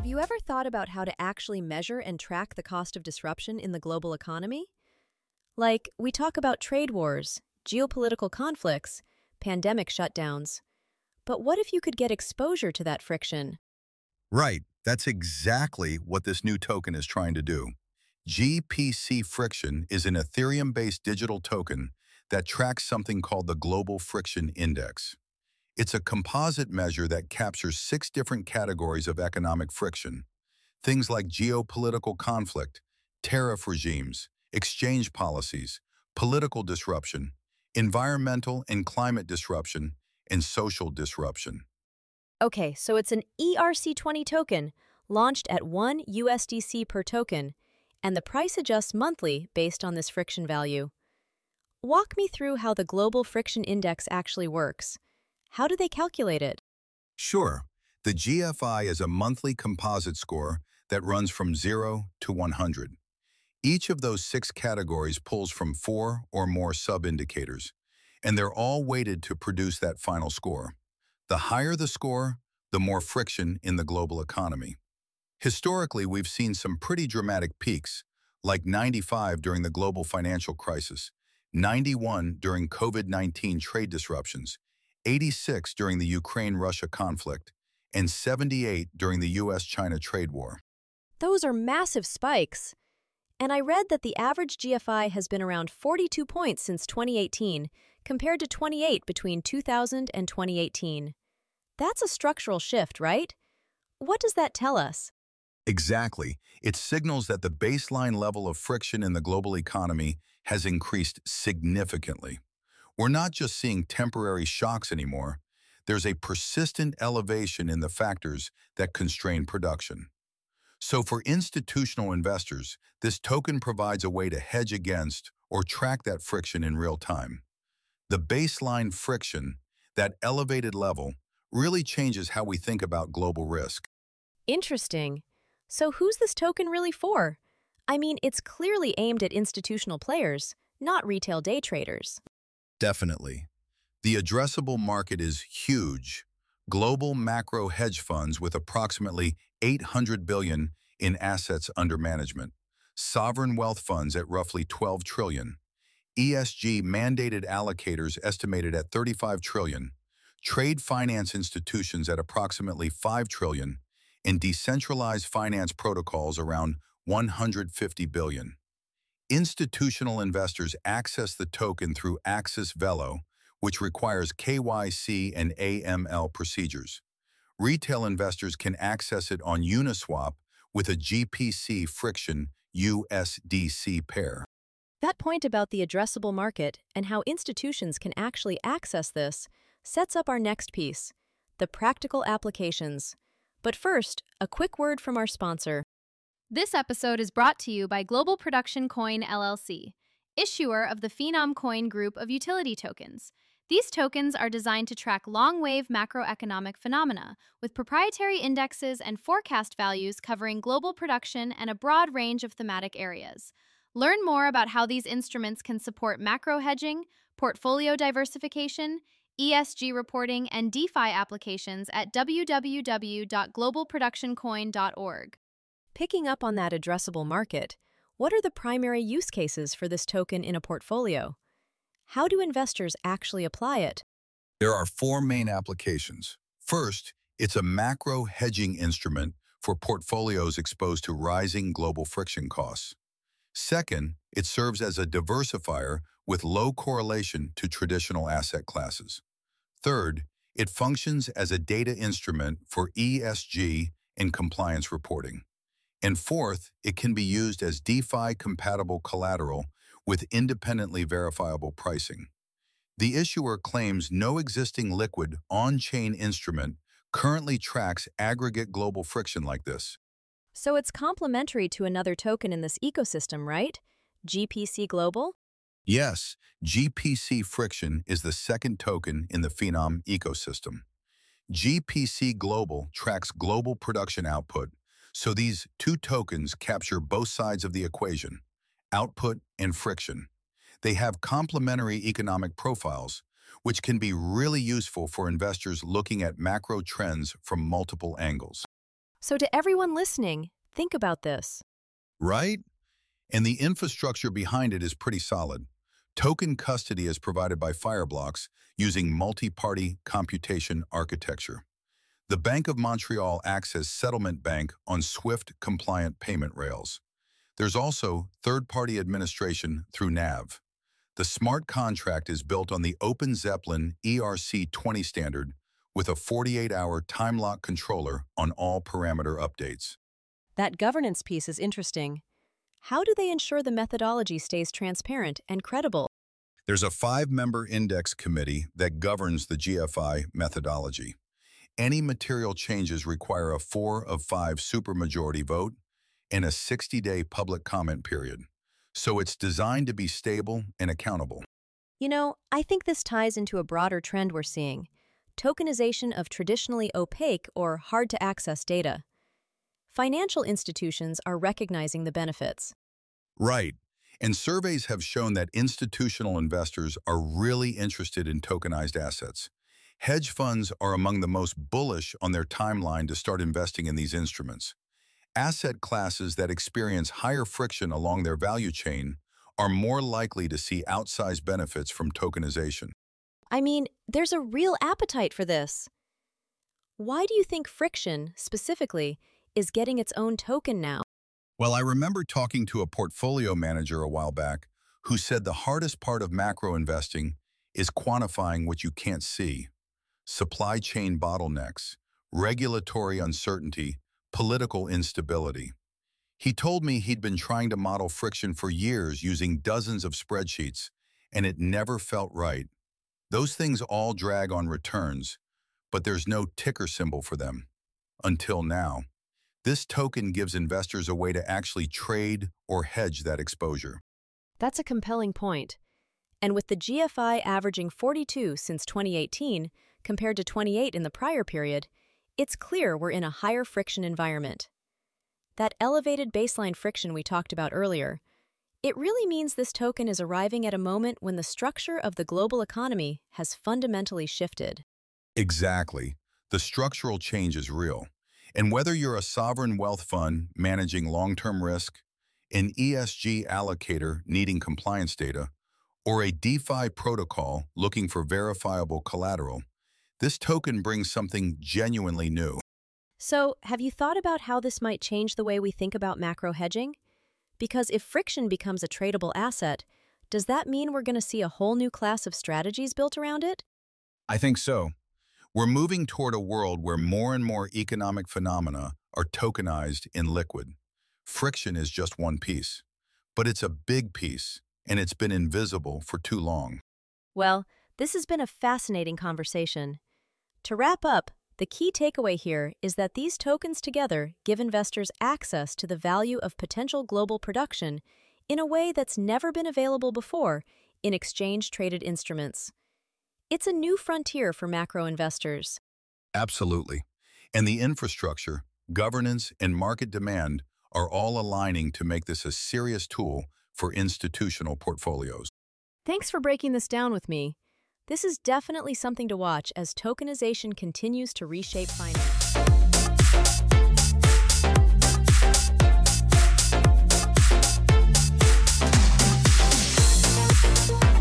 Have you ever thought about how to actually measure and track the cost of disruption in the global economy? Like, we talk about trade wars, geopolitical conflicts, pandemic shutdowns. But what if you could get exposure to that friction? Right. That's exactly what this new token is trying to do. GPC Friction is an Ethereum-based digital token that tracks something called the Global Friction Index. It's a composite measure that captures 6 different categories of economic friction, things like geopolitical conflict, tariff regimes, exchange policies, political disruption, environmental and climate disruption, and social disruption. Okay, so it's an ERC20 token, launched at 1 USDC per token, and the price adjusts monthly based on this friction value. Walk me through how the Global Friction Index actually works. How do they calculate it? Sure, the GFI is a monthly composite score that runs from 0 to 100. Each of those 6 categories pulls from 4 or more sub-indicators, and they're all weighted to produce that final score. The higher the score, the more friction in the global economy. Historically, we've seen some pretty dramatic peaks, like 95 during the global financial crisis, 91 during COVID-19 trade disruptions, 86 during the Ukraine-Russia conflict, and 78 during the US-China trade war. Those are massive spikes. And I read that the average GFI has been around 42 points since 2018, compared to 28 between 2000 and 2018. That's a structural shift, right? What does that tell us? Exactly. It signals that the baseline level of friction in the global economy has increased significantly. We're not just seeing temporary shocks anymore. There's a persistent elevation in the factors that constrain production. So for institutional investors, this token provides a way to hedge against or track that friction in real time. The baseline friction, that elevated level, really changes how we think about global risk. Interesting. So who's this token really for? I mean, it's clearly aimed at institutional players, not retail day traders. Definitely. The addressable market is huge. Global macro hedge funds with approximately $800 billion in assets under management, sovereign wealth funds at roughly $12 trillion, ESG mandated allocators estimated at $35 trillion, trade finance institutions at approximately $5 trillion, and decentralized finance protocols around $150 billion. Institutional investors access the token through Axis Velo, which requires KYC and AML procedures. Retail investors can access it on Uniswap with a GPC Friction USDC pair. That point about the addressable market and how institutions can actually access this sets up our next piece, the practical applications. But first, a quick word from our sponsor. This episode is brought to you by Global Production Coin LLC, issuer of the Phenom Coin group of utility tokens. These tokens are designed to track long-wave macroeconomic phenomena with proprietary indexes and forecast values covering global production and a broad range of thematic areas. Learn more about how these instruments can support macro hedging, portfolio diversification, ESG reporting, and DeFi applications at www.globalproductioncoin.org. Picking up on that addressable market, what are the primary use cases for this token in a portfolio? How do investors actually apply it? There are 4 main applications. First, it's a macro hedging instrument for portfolios exposed to rising global friction costs. Second, it serves as a diversifier with low correlation to traditional asset classes. Third, it functions as a data instrument for ESG and compliance reporting. And fourth, it can be used as DeFi-compatible collateral with independently verifiable pricing. The issuer claims no existing liquid on-chain instrument currently tracks aggregate global friction like this. So it's complementary to another token in this ecosystem, right? GPC Global? Yes, GPC Friction is the second token in the Phenom ecosystem. GPC Global tracks global production output, so these 2 tokens capture both sides of the equation, output and friction. They have complementary economic profiles, which can be really useful for investors looking at macro trends from multiple angles. So to everyone listening, think about this. Right? And the infrastructure behind it is pretty solid. Token custody is provided by Fireblocks using multi-party computation architecture. The Bank of Montreal acts as settlement bank on SWIFT-compliant payment rails. There's also third-party administration through NAV. The smart contract is built on the OpenZeppelin ERC20 standard with a 48-hour time lock controller on all parameter updates. That governance piece is interesting. How do they ensure the methodology stays transparent and credible? There's a 5-member index committee that governs the GFI methodology. Any material changes require a 4 of 5 supermajority vote and a 60-day public comment period. So it's designed to be stable and accountable. You know, I think this ties into a broader trend we're seeing: tokenization of traditionally opaque or hard-to-access data. Financial institutions are recognizing the benefits. Right. And surveys have shown that institutional investors are really interested in tokenized assets. Hedge funds are among the most bullish on their timeline to start investing in these instruments. Asset classes that experience higher friction along their value chain are more likely to see outsized benefits from tokenization. I mean, there's a real appetite for this. Why do you think friction, specifically, is getting its own token now? Well, I remember talking to a portfolio manager a while back who said the hardest part of macro investing is quantifying what you can't see. Supply chain bottlenecks, regulatory uncertainty, political instability. He told me he'd been trying to model friction for years using dozens of spreadsheets, and it never felt right. Those things all drag on returns, but there's no ticker symbol for them. Until now. This token gives investors a way to actually trade or hedge that exposure. That's a compelling point. And with the GFI averaging 42 since 2018, compared to 28 in the prior period, it's clear we're in a higher friction environment. That elevated baseline friction we talked about earlier, it really means this token is arriving at a moment when the structure of the global economy has fundamentally shifted. Exactly. The structural change is real. And whether you're a sovereign wealth fund managing long-term risk, an ESG allocator needing compliance data, or a DeFi protocol looking for verifiable collateral, this token brings something genuinely new. So, have you thought about how this might change the way we think about macro hedging? Because if friction becomes a tradable asset, does that mean we're going to see a whole new class of strategies built around it? I think so. We're moving toward a world where more and more economic phenomena are tokenized in liquid. Friction is just one piece, but it's a big piece, and it's been invisible for too long. Well, this has been a fascinating conversation. To wrap up, the key takeaway here is that these tokens together give investors access to the value of potential global production in a way that's never been available before in exchange-traded instruments. It's a new frontier for macro investors. Absolutely. And the infrastructure, governance, and market demand are all aligning to make this a serious tool for institutional portfolios. Thanks for breaking this down with me. This is definitely something to watch as tokenization continues to reshape finance.